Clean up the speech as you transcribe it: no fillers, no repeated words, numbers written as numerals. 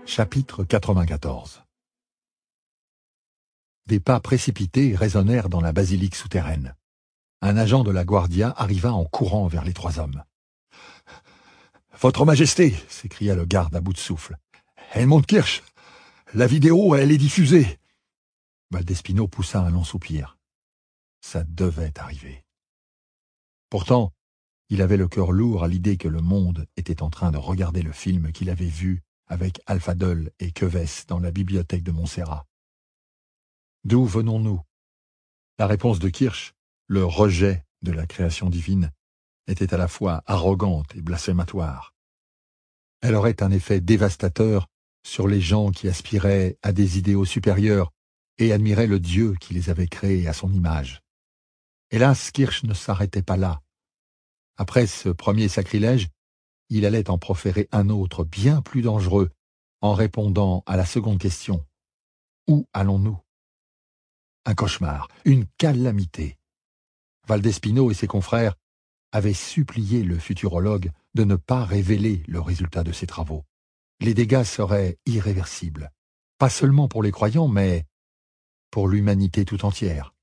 Chapitre 94. Des pas précipités résonnèrent dans la basilique souterraine. Un agent de la Guardia arriva en courant vers les trois hommes. « Votre Majesté !» s'écria le garde à bout de souffle. « Helmut Kirsch, la vidéo, elle est diffusée !» Valdespino poussa un long soupir. Ça devait arriver. Pourtant, il avait le cœur lourd à l'idée que le monde était en train de regarder le film qu'il avait vu avec Alphadol et Quevès dans la bibliothèque de Montserrat. D'où venons-nous? La réponse de Kirsch, le rejet de la création divine, était à la fois arrogante et blasphématoire. Elle aurait un effet dévastateur sur les gens qui aspiraient à des idéaux supérieurs et admiraient le Dieu qui les avait créés à son image. Hélas, Kirsch ne s'arrêtait pas là. Après ce premier sacrilège, il allait en proférer un autre bien plus dangereux en répondant à la seconde question. Où allons-nous? Un cauchemar, une calamité. Valdespino et ses confrères avaient supplié le futurologue de ne pas révéler le résultat de ses travaux. Les dégâts seraient irréversibles, pas seulement pour les croyants, mais pour l'humanité tout entière.